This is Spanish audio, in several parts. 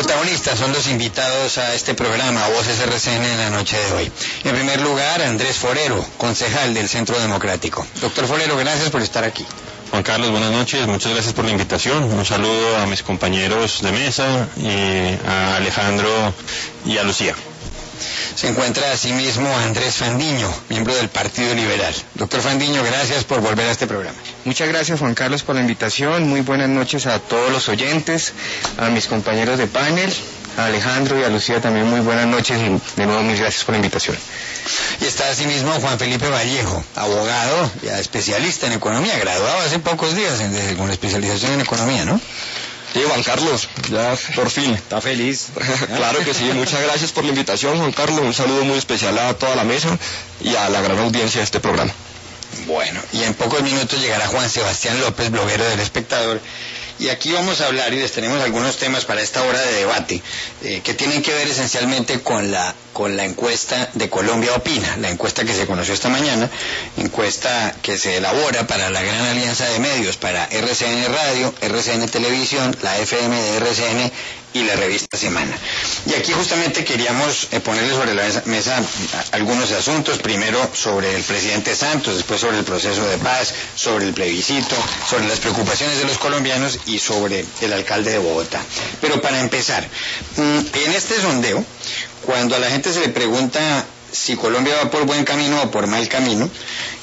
protagonistas son los invitados a este programa Voces RCN en la noche de hoy. En primer lugar, Andrés Forero, concejal del Centro Democrático. Doctor Forero, gracias por estar aquí. Juan Carlos, buenas noches, muchas gracias por la invitación. Un saludo a mis compañeros de mesa, a Alejandro y a Lucía. Se encuentra asimismo Andrés Fandiño, miembro del Partido Liberal. Doctor Fandiño, gracias por volver a este programa. Muchas gracias, Juan Carlos, por la invitación. Muy buenas noches a todos los oyentes, a mis compañeros de panel, a Alejandro y a Lucía también muy buenas noches y de nuevo mil gracias por la invitación. Y está asimismo Juan Felipe Vallejo, abogado, ya especialista en economía, graduado hace pocos días con especialización en economía, ¿no? Sí, Juan Carlos, ya por fin. ¿Está feliz? Claro que sí, muchas gracias por la invitación, Juan Carlos. Un saludo muy especial a toda la mesa y a la gran audiencia de este programa. Bueno, y en pocos minutos llegará Juan Sebastián López, bloguero del Espectador. Y aquí vamos a hablar y les tenemos algunos temas para esta hora de debate que tienen que ver esencialmente con la encuesta de Colombia Opina, la encuesta que se conoció esta mañana, encuesta que se elabora para la gran alianza de medios, para RCN Radio, RCN Televisión, la FM de RCN y la revista Semana. Y aquí justamente queríamos ponerle sobre la mesa algunos asuntos, primero sobre el presidente Santos, después sobre el proceso de paz, sobre el plebiscito, sobre las preocupaciones de los colombianos y sobre el alcalde de Bogotá. Pero para empezar, en este sondeo, cuando a la gente se le pregunta si Colombia va por buen camino o por mal camino,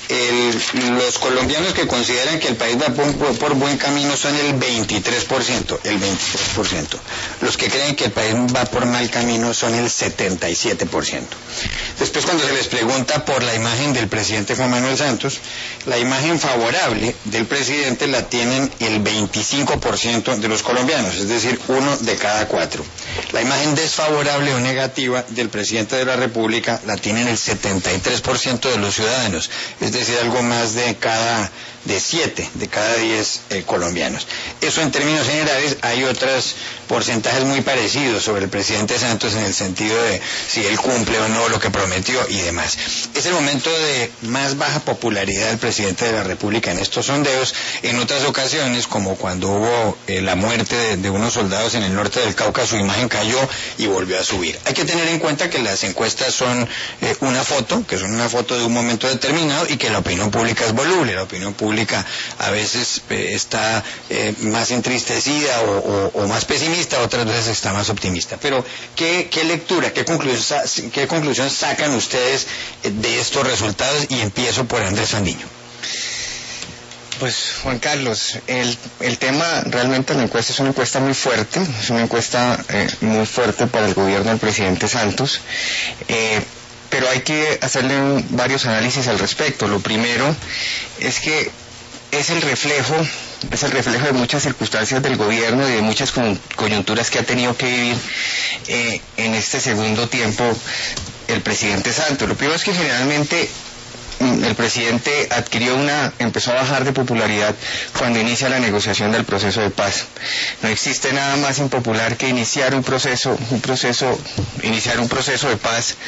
los colombianos que consideran que el país va por buen camino son el 23%. Los que creen que el país va por mal camino son el 77%. Después, cuando se les pregunta por la imagen del presidente Juan Manuel Santos, la imagen favorable del presidente la tienen el 25% de los colombianos, es decir, 1 de cada 4. La imagen desfavorable o negativa del presidente de la República la tienen el 73% de los ciudadanos, es decir, algo más de 7 de cada 10 colombianos. Eso en términos generales. Hay otros porcentajes muy parecidos sobre el presidente Santos en el sentido de si él cumple o no lo que prometió y demás. Es el momento de más baja popularidad del presidente de la República en estos sondeos. En otras ocasiones, como cuando hubo la muerte de unos soldados en el norte del Cauca, su imagen cayó y volvió a subir. Hay que tener en cuenta que las encuestas son una foto de un momento determinado y que la opinión pública es voluble. La opinión pública a veces está más entristecida o más pesimista, otras veces está más optimista. Pero, ¿qué lectura, qué conclusión sacan ustedes de estos resultados? Y empiezo por Andrés Fandiño. Pues, Juan Carlos, el tema realmente la encuesta es una encuesta muy fuerte, es una encuesta muy fuerte para el gobierno del presidente Santos, pero hay que hacerle varios análisis al respecto. Lo primero es que es el reflejo de muchas circunstancias del gobierno y de muchas coyunturas que ha tenido que vivir en este segundo tiempo el presidente Santos. Lo primero es que generalmente el presidente empezó a bajar de popularidad cuando inicia la negociación del proceso de paz. No existe nada más impopular que iniciar un proceso de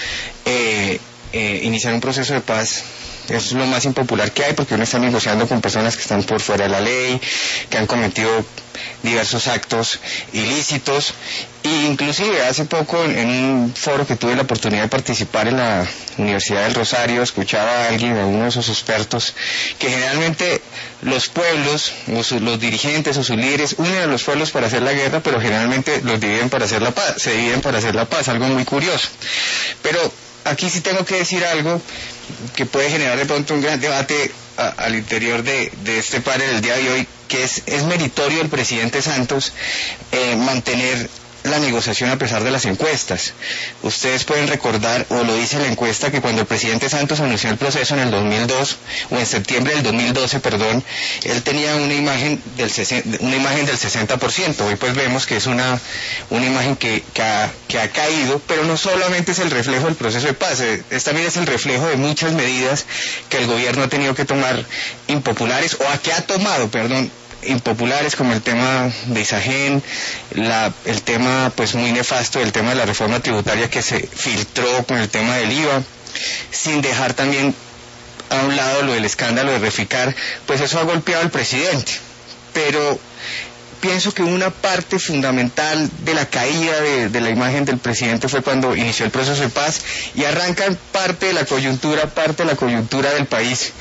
paz. Es lo más impopular que hay, porque uno está negociando con personas que están por fuera de la ley, que han cometido diversos actos ilícitos, e inclusive hace poco en un foro que tuve la oportunidad de participar en la Universidad del Rosario, escuchaba a uno de sus expertos, que generalmente los pueblos, los dirigentes o sus líderes unen a los pueblos para hacer la guerra, pero generalmente los dividen para hacer la paz, se dividen para hacer la paz, algo muy curioso. Pero aquí sí tengo que decir algo que puede generar de pronto un gran debate al interior de este panel el día de hoy, que es meritorio el presidente Santos mantener la negociación a pesar de las encuestas. Ustedes pueden recordar, o lo dice la encuesta, que cuando el presidente Santos anunció el proceso en el 2002, o en septiembre del 2012, perdón, él tenía una imagen del 60%. Hoy pues vemos que es una imagen que ha caído, pero no solamente es el reflejo del proceso de paz, también es el reflejo de muchas medidas que el gobierno ha tenido que tomar impopulares, impopulares, como el tema de Isagen, el tema pues muy nefasto, el tema de la reforma tributaria que se filtró con el tema del IVA, sin dejar también a un lado lo del escándalo de Reficar. Pues eso ha golpeado al presidente, pero pienso que una parte fundamental de la caída de la imagen del presidente fue cuando inició el proceso de paz y arranca parte de la coyuntura del país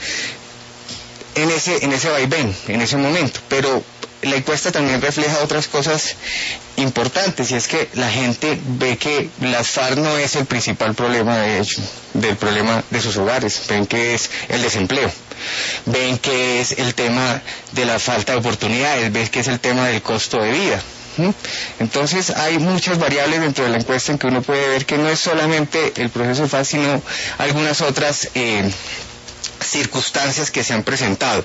en ese vaivén, en ese momento. Pero la encuesta también refleja otras cosas importantes, y es que la gente ve que las FARC no es el principal problema del problema de sus hogares, ven que es el desempleo, ven que es el tema de la falta de oportunidades, ven que es el tema del costo de vida. Entonces hay muchas variables dentro de la encuesta en que uno puede ver que no es solamente el proceso de paz, sino algunas otras circunstancias que se han presentado.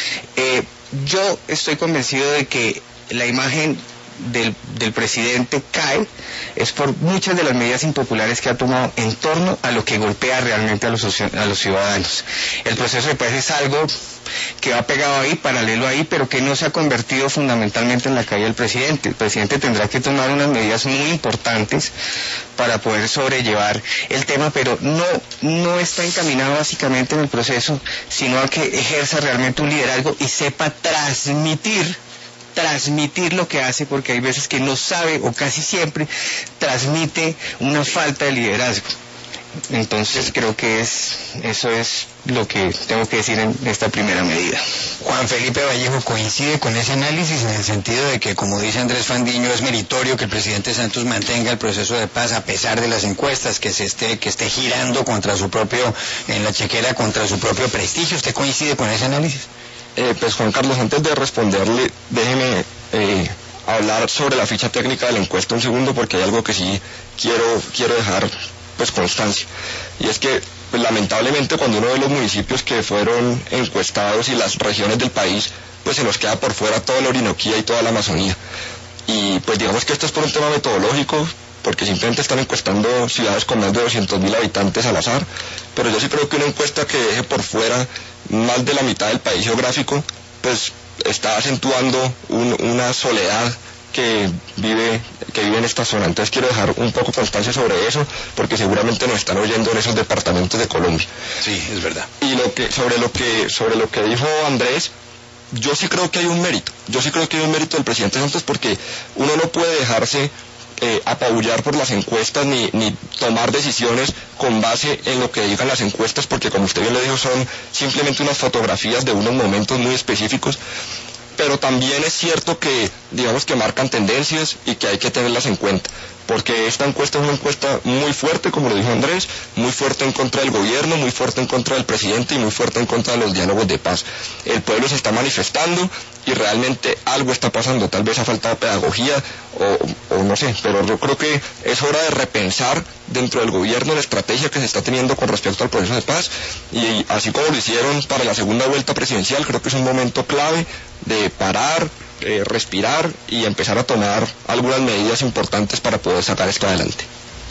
Yo estoy convencido de que la imagen del presidente cae es por muchas de las medidas impopulares que ha tomado en torno a lo que golpea realmente a los ciudadanos. El proceso de paz es algo que va pegado ahí, paralelo ahí, pero que no se ha convertido fundamentalmente en la caída del presidente. El presidente tendrá que tomar unas medidas muy importantes para poder sobrellevar el tema, pero no está encaminado básicamente en el proceso, sino a que ejerza realmente un liderazgo y sepa transmitir lo que hace, porque hay veces que no sabe, o casi siempre transmite una falta de liderazgo. Entonces creo que eso es lo que tengo que decir en esta primera medida. Juan Felipe Vallejo, ¿coincide con ese análisis en el sentido de que, como dice Andrés Fandiño, es meritorio que el presidente Santos mantenga el proceso de paz a pesar de las encuestas, que esté girando en la chequera contra su propio prestigio? ¿Usted coincide con ese análisis? Pues Juan Carlos, antes de responderle, déjeme hablar sobre la ficha técnica de la encuesta un segundo, porque hay algo que sí quiero dejar pues constancia, y es que pues, lamentablemente cuando uno ve los municipios que fueron encuestados y las regiones del país, pues se nos queda por fuera toda la Orinoquía y toda la Amazonía, y pues digamos que esto es por un tema metodológico, porque simplemente están encuestando ciudades con más de 200.000 habitantes al azar, pero yo sí creo que una encuesta que deje por fuera más de la mitad del país geográfico, pues está acentuando una soledad que vive en esta zona. Entonces quiero dejar un poco constancia sobre eso, porque seguramente nos están oyendo en esos departamentos de Colombia. Sí, es verdad. Y sobre lo que dijo Andrés, yo sí creo que hay un mérito. Yo sí creo que hay un mérito del presidente Santos, porque uno no puede dejarse apabullar por las encuestas ni tomar decisiones con base en lo que digan las encuestas, porque como usted bien lo dijo, son simplemente unas fotografías de unos momentos muy específicos. Pero también es cierto que, digamos, que marcan tendencias y que hay que tenerlas en cuenta, porque esta encuesta es una encuesta muy fuerte, como lo dijo Andrés, muy fuerte en contra del gobierno, muy fuerte en contra del presidente y muy fuerte en contra de los diálogos de paz. El pueblo se está manifestando y realmente algo está pasando, tal vez ha faltado pedagogía o no sé, pero yo creo que es hora de repensar dentro del gobierno la estrategia que se está teniendo con respecto al proceso de paz, y así como lo hicieron para la segunda vuelta presidencial, creo que es un momento clave de parar, respirar y empezar a tomar algunas medidas importantes para poder sacar esto adelante.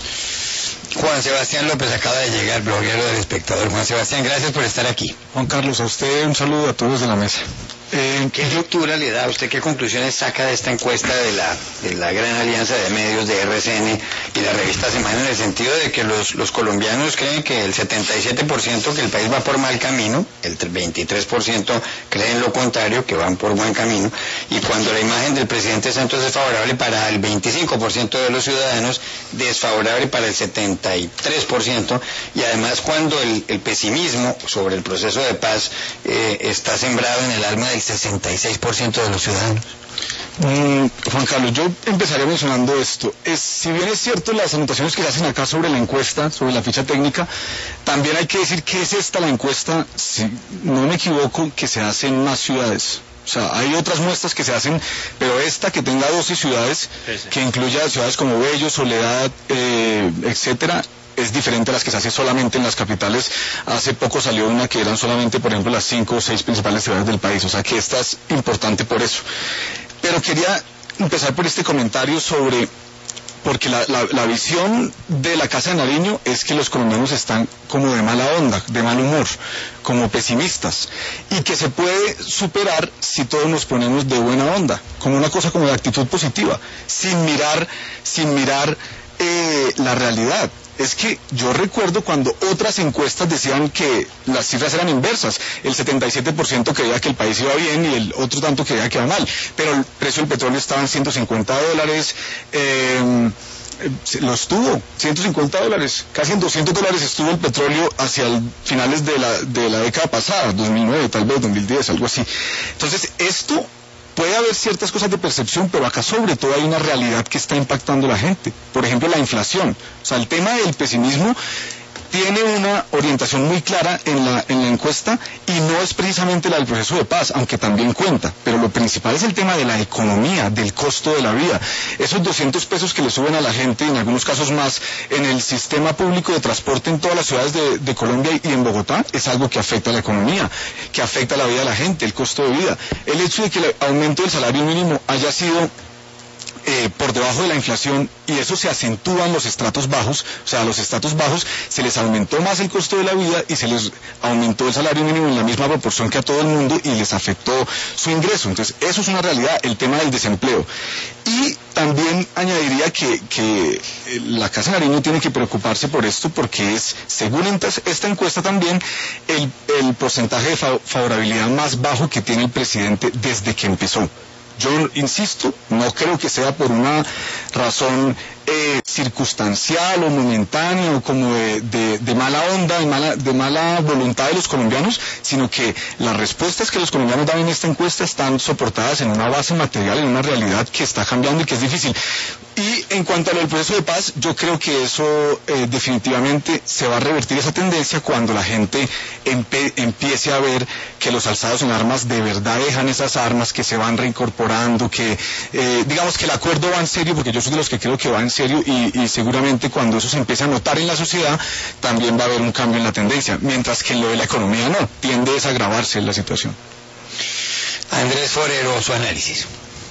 Juan Sebastián López acaba de llegar, bloguero del Espectador. Juan Sebastián, gracias por estar aquí. Juan Carlos, a usted un saludo, a todos de la mesa. ¿Qué lectura le da a usted, qué conclusiones saca de esta encuesta de la gran alianza de medios de RCN y la revista Semana, en el sentido de que los colombianos creen que el 77% que el país va por mal camino, el 23% creen lo contrario, que van por buen camino, y cuando la imagen del presidente Santos es favorable para el 25% de los ciudadanos, desfavorable para el 73%, y además cuando el pesimismo sobre el proceso de paz está sembrado en el alma del 66% de los ciudadanos? Juan Carlos, yo empezaría mencionando esto. Si bien es cierto las anotaciones que se hacen acá sobre la encuesta, sobre la ficha técnica, también hay que decir que es esta la encuesta, si no me equivoco, que se hace en más ciudades. O sea, hay otras muestras que se hacen, pero esta que tenga 12 ciudades, que incluya ciudades como Bello, Soledad, etcétera, es diferente a las que se hace solamente en las capitales. Hace poco salió una que eran solamente, por ejemplo, las 5 o 6 principales ciudades del país, o sea que esta es importante por eso. Pero quería empezar por este comentario porque la visión de la Casa de Nariño es que los colombianos están como de mala onda, de mal humor, como pesimistas, y que se puede superar si todos nos ponemos de buena onda, como una cosa como de actitud positiva, sin mirar la realidad. es que yo recuerdo cuando otras encuestas decían que las cifras eran inversas. El 77% creía que el país iba bien y el otro tanto creía que iba mal. Pero el precio del petróleo estaba en $150, lo estuvo, $150, casi en $200 estuvo el petróleo hacia finales de la década pasada, 2009, tal vez 2010, algo así. Entonces, esto puede haber ciertas cosas de percepción, pero acá sobre todo hay una realidad que está impactando a la gente. Por ejemplo, la inflación. O sea, el tema del pesimismo tiene una orientación muy clara en la encuesta y no es precisamente la del proceso de paz, aunque también cuenta, pero lo principal es el tema de la economía, del costo de la vida. Esos 200 pesos que le suben a la gente, en algunos casos más, en el sistema público de transporte en todas las ciudades de Colombia y en Bogotá, es algo que afecta a la economía, que afecta a la vida de la gente, el costo de vida. El hecho de que el aumento del salario mínimo haya sido por debajo de la inflación, y eso se acentúa en los estratos bajos, o sea, a los estratos bajos se les aumentó más el costo de la vida y se les aumentó el salario mínimo en la misma proporción que a todo el mundo y les afectó su ingreso. Entonces, eso es una realidad, el tema del desempleo. Y también añadiría que la Casa Nariño tiene que preocuparse por esto porque es, según esta encuesta también, el porcentaje de favorabilidad más bajo que tiene el presidente desde que empezó. Yo insisto, no creo que sea por una razón circunstancial o momentánea o como de mala onda, de mala voluntad de los colombianos, sino que las respuestas que los colombianos dan en esta encuesta están soportadas en una base material, en una realidad que está cambiando y que es difícil. Y en cuanto a lo del proceso de paz, yo creo que eso definitivamente se va a revertir esa tendencia cuando la gente empiece a ver que los alzados en armas de verdad dejan esas armas, que se van reincorporando, que digamos que el acuerdo va en serio, porque yo soy de los que creo que va en serio y seguramente cuando eso se empiece a notar en la sociedad también va a haber un cambio en la tendencia, mientras que en lo de la economía no, tiende a desagravarse la situación. Andrés Forero, su análisis.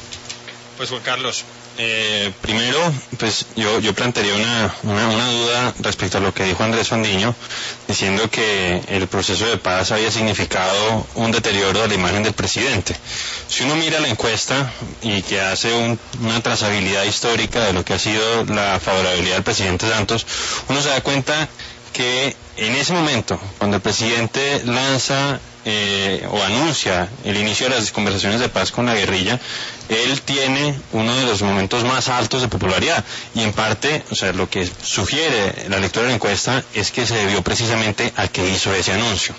Pues Juan Carlos, primero, pues yo plantearía una duda respecto a lo que dijo Andrés Fandiño, diciendo que el proceso de paz había significado un deterioro de la imagen del presidente. Si uno mira la encuesta y que hace una trazabilidad histórica de lo que ha sido la favorabilidad del presidente Santos, uno se da cuenta que en ese momento, cuando el presidente lanza o anuncia el inicio de las conversaciones de paz con la guerrilla, él tiene uno de los momentos más altos de popularidad y en parte, o sea, lo que sugiere la lectura de la encuesta es que se debió precisamente a que hizo ese anuncio.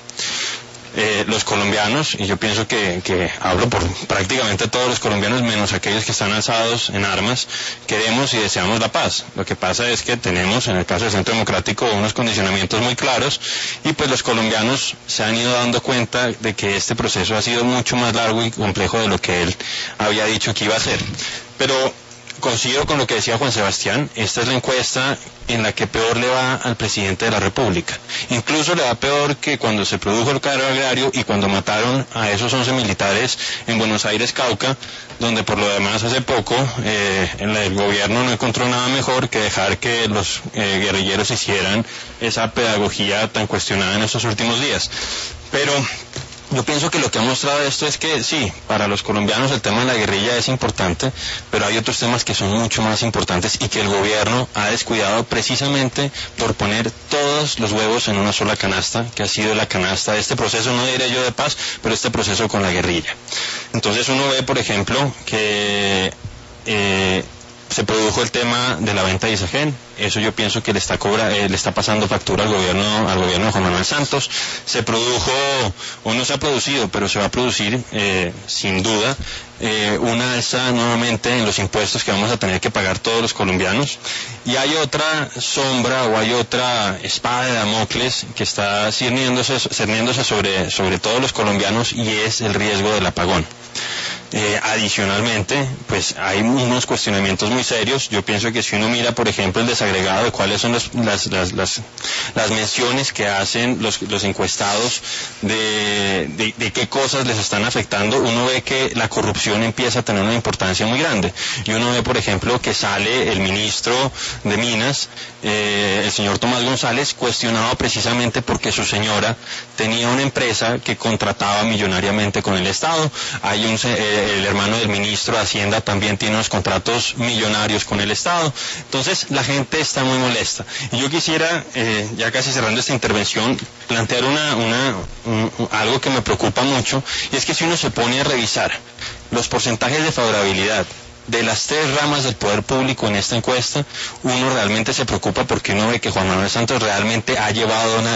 Los colombianos, y yo pienso que hablo por prácticamente todos los colombianos menos aquellos que están alzados en armas, queremos y deseamos la paz. Lo que pasa es que tenemos, en el caso del Centro Democrático, unos condicionamientos muy claros y pues los colombianos se han ido dando cuenta de que este proceso ha sido mucho más largo y complejo de lo que él había dicho que iba a ser. Pero coincido con lo que decía Juan Sebastián, esta es la encuesta en la que peor le va al presidente de la República. Incluso le va peor que cuando se produjo el paro agrario y cuando mataron a esos 11 militares en Buenos Aires, Cauca, donde por lo demás hace poco el gobierno no encontró nada mejor que dejar que los guerrilleros hicieran esa pedagogía tan cuestionada en estos últimos días. Pero yo pienso que lo que ha mostrado esto es que sí, para los colombianos el tema de la guerrilla es importante, pero hay otros temas que son mucho más importantes y que el gobierno ha descuidado precisamente por poner todos los huevos en una sola canasta, que ha sido la canasta de este proceso, no diré yo de paz, pero este proceso con la guerrilla. Entonces uno ve, por ejemplo, que se produjo el tema de la venta de Isagen. Eso yo pienso que le está pasando factura al gobierno de Juan Manuel Santos. Se produjo, o no se ha producido, pero se va a producir, sin duda, una alza nuevamente en los impuestos que vamos a tener que pagar todos los colombianos. Y hay otra sombra o hay otra espada de Damocles que está cerniéndose sobre todos los colombianos y es el riesgo del apagón. Adicionalmente, pues hay unos cuestionamientos muy serios. Yo pienso que si uno mira, por ejemplo, el desagregado de cuáles son las menciones que hacen los encuestados de qué cosas les están afectando, uno ve que la corrupción empieza a tener una importancia muy grande. Y uno ve, por ejemplo, que sale el ministro de Minas, el señor Tomás González, cuestionado precisamente porque su señora tenía una empresa que contrataba millonariamente con el Estado. Hay el hermano del ministro de Hacienda también tiene unos contratos millonarios con el Estado. Entonces la gente está muy molesta. Y yo quisiera, ya casi cerrando esta intervención, plantear algo que me preocupa mucho, y es que si uno se pone a revisar los porcentajes de favorabilidad de las tres ramas del poder público en esta encuesta, uno realmente se preocupa porque uno ve que Juan Manuel Santos realmente ha llevado a una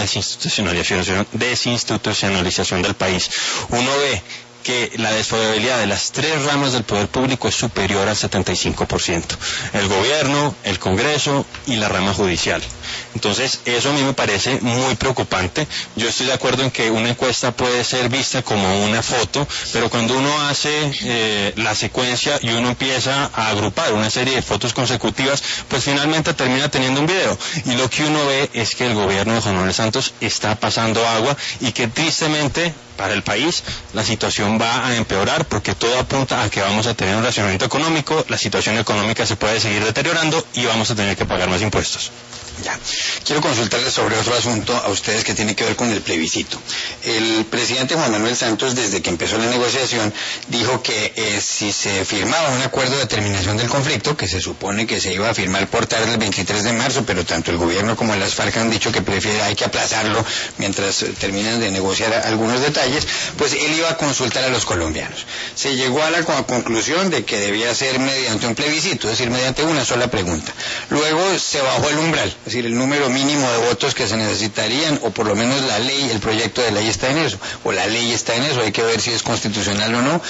desinstitucionalización del país. Uno ve que la desfavorabilidad de las tres ramas del poder público es superior al 75%. El gobierno, el Congreso y la rama judicial. Entonces, eso a mí me parece muy preocupante. Yo estoy de acuerdo en que una encuesta puede ser vista como una foto, pero cuando uno hace la secuencia y uno empieza a agrupar una serie de fotos consecutivas, pues finalmente termina teniendo un video. Y lo que uno ve es que el gobierno de Juan Manuel Santos está pasando agua y que tristemente para el país la situación va a empeorar porque todo apunta a que vamos a tener un racionamiento económico, la situación económica se puede seguir deteriorando y vamos a tener que pagar más impuestos. Ya. Quiero consultarles sobre otro asunto a ustedes que tiene que ver con el plebiscito. El presidente Juan Manuel Santos, desde que empezó la negociación, dijo que si se firmaba un acuerdo de terminación del conflicto, que se supone que se iba a firmar por tarde el 23 de marzo, pero tanto el gobierno como las FARC han dicho que hay que aplazarlo mientras terminan de negociar algunos detalles, pues él iba a consultar a los colombianos. Se llegó a la conclusión de que debía ser mediante un plebiscito, es decir, mediante una sola pregunta. Luego se bajó el umbral, es decir, el número mínimo de votos que se necesitarían, o por lo menos la ley, el proyecto de ley está en eso, o la ley está en eso, hay que ver si es constitucional o no,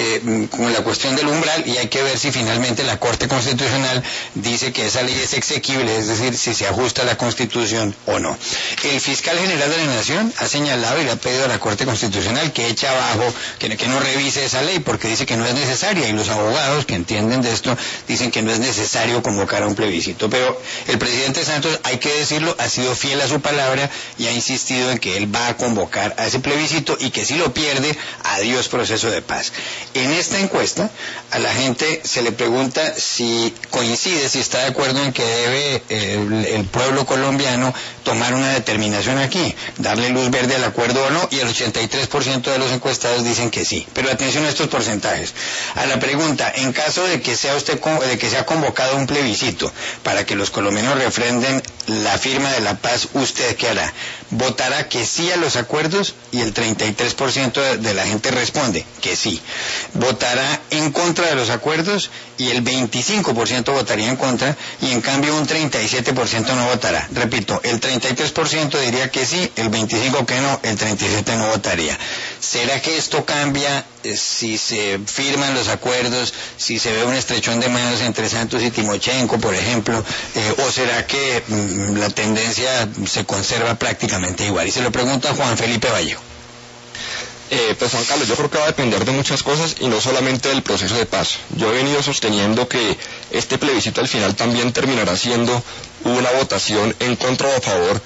con la cuestión del umbral, y hay que ver si finalmente la Corte Constitucional dice que esa ley es exequible, es decir, si se ajusta a la Constitución o no. El fiscal general de la Nación ha señalado y le ha pedido a la Corte Constitucional que eche abajo, que no revise esa ley, porque dice que no es necesaria, y los abogados que entienden de esto dicen que no es necesario convocar a un plebiscito, pero el presidente Santos, hay que decirlo, ha sido fiel a su palabra y ha insistido en que él va a convocar a ese plebiscito y que si lo pierde, adiós proceso de paz. En esta encuesta, a la gente se le pregunta si coincide, si está de acuerdo en que debe el pueblo colombiano tomar una determinación aquí, darle luz verde al acuerdo o no, y el 83% de los encuestados dicen que sí. Pero atención a estos porcentajes. A la pregunta, en caso de que sea convocado un plebiscito para que los colombianos refrenden la firma de la paz, ¿usted qué hará? Votará que sí a los acuerdos y el 33% de la gente responde que sí. Votará en contra de los acuerdos y el 25% votaría en contra, y en cambio un 37% no votará. Repito, el 33% diría que sí, el 25% que no, el 37% no votaría. ¿Será que esto cambia si se firman los acuerdos, si se ve un estrechón de manos entre Santos y Timochenko, por ejemplo, o será que la tendencia se conserva prácticamente igual? Y se lo pregunto a Juan Felipe Vallejo. Pues Juan Carlos, yo creo que va a depender de muchas cosas y no solamente del proceso de paz. Yo he venido sosteniendo que este plebiscito al final también terminará siendo una votación en contra o a favor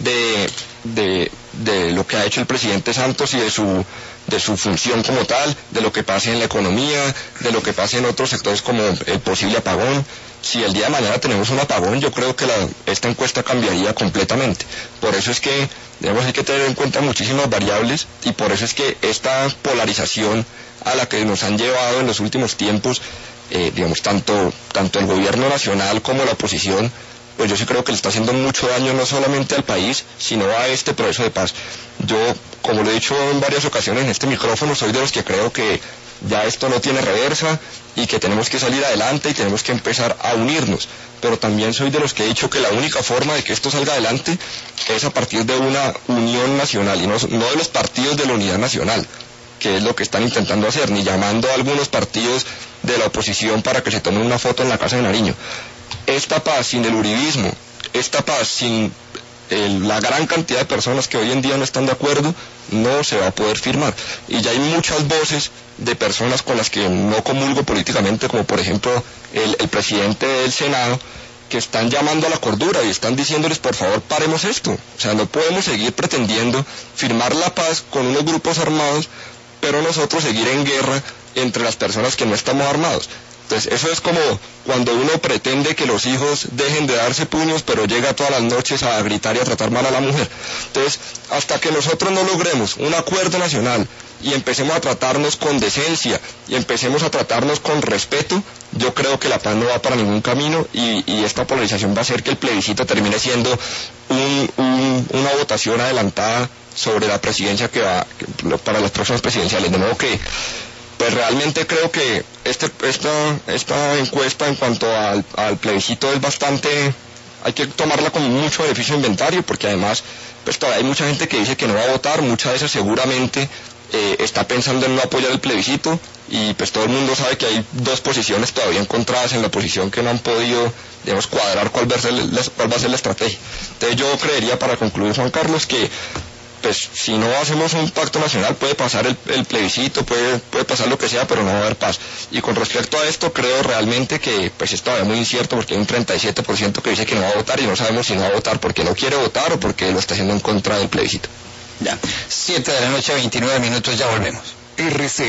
de lo que ha hecho el presidente Santos y de su función como tal, de lo que pase en la economía, de lo que pase en otros sectores como el posible apagón. Si el día de mañana tenemos un apagón, yo creo que esta encuesta cambiaría completamente. Por eso es que hay que tener en cuenta muchísimas variables, y por eso es que esta polarización a la que nos han llevado en los últimos tiempos, tanto el gobierno nacional como la oposición, pues yo sí creo que le está haciendo mucho daño no solamente al país, sino a este proceso de paz. Yo, como lo he dicho en varias ocasiones en este micrófono, soy de los que creo que ya esto no tiene reversa y que tenemos que salir adelante y tenemos que empezar a unirnos. Pero también soy de los que he dicho que la única forma de que esto salga adelante es a partir de una unión nacional y no de los partidos de la unidad nacional, que es lo que están intentando hacer, ni llamando a algunos partidos de la oposición para que se tomen una foto en la Casa de Nariño. Esta paz sin el uribismo, esta paz sin la gran cantidad de personas que hoy en día no están de acuerdo, no se va a poder firmar. Y ya hay muchas voces de personas con las que no comulgo políticamente, como por ejemplo el presidente del Senado, que están llamando a la cordura y están diciéndoles: por favor, paremos esto. O sea, no podemos seguir pretendiendo firmar la paz con unos grupos armados, pero nosotros seguir en guerra entre las personas que no estamos armados. Entonces eso es como cuando uno pretende que los hijos dejen de darse puños, pero llega todas las noches a gritar y a tratar mal a la mujer. Entonces, hasta que nosotros no logremos un acuerdo nacional y empecemos a tratarnos con decencia y empecemos a tratarnos con respeto, yo creo que la paz no va para ningún camino y esta polarización va a hacer que el plebiscito termine siendo una votación adelantada sobre la presidencia para las próximas presidenciales. De modo que pues realmente creo que esta encuesta en cuanto al plebiscito es bastante, hay que tomarla con mucho beneficio de inventario, porque además pues todavía hay mucha gente que dice que no va a votar, muchas veces seguramente está pensando en no apoyar el plebiscito, y pues todo el mundo sabe que hay dos posiciones todavía encontradas en la oposición que no han podido, digamos, cuadrar cuál va a ser la estrategia. Entonces yo creería, para concluir, Juan Carlos, que pues si no hacemos un pacto nacional puede pasar el plebiscito, puede pasar lo que sea, pero no va a haber paz. Y con respecto a esto, creo realmente que pues es todavía muy incierto, porque hay un 37% que dice que no va a votar, y no sabemos si no va a votar porque no quiere votar o porque lo está haciendo en contra del plebiscito. Ya, 7 de la noche, 29 minutos, ya volvemos. RC